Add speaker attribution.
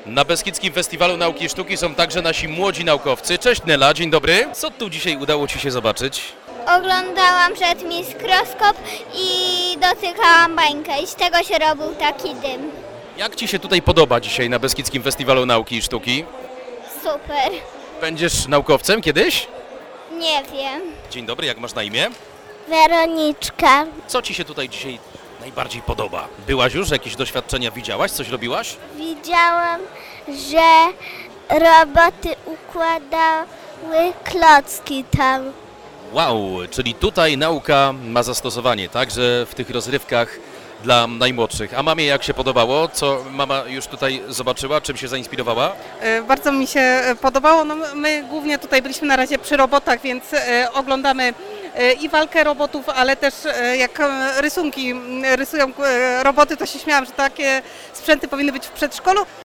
Speaker 1: Na Beskidzkim Festiwalu Nauki i Sztuki są także nasi młodzi naukowcy. Cześć Nela, dzień dobry. Co tu dzisiaj udało Ci się zobaczyć?
Speaker 2: Oglądałam przed mikroskop i dotykałam bańkę i z tego się robił taki dym.
Speaker 1: Jak Ci się tutaj podoba dzisiaj na Beskidzkim Festiwalu Nauki i Sztuki?
Speaker 2: Super.
Speaker 1: Będziesz naukowcem kiedyś?
Speaker 2: Nie wiem.
Speaker 1: Dzień dobry, jak masz na imię?
Speaker 2: Weroniczka.
Speaker 1: Co Ci się tutaj dzisiaj najbardziej podoba? Byłaś już, jakieś doświadczenia widziałaś, coś robiłaś?
Speaker 2: Widziałam, że roboty układały klocki tam.
Speaker 1: Wow, czyli tutaj nauka ma zastosowanie, także w tych rozrywkach dla najmłodszych. A mamie jak się podobało? Co mama już tutaj zobaczyła? Czym się zainspirowała?
Speaker 3: Bardzo mi się podobało. No, my głównie tutaj byliśmy na razie przy robotach, więc oglądamy i walkę robotów, ale też jak rysunki rysują roboty, to się śmiałam, że takie sprzęty powinny być w przedszkolu.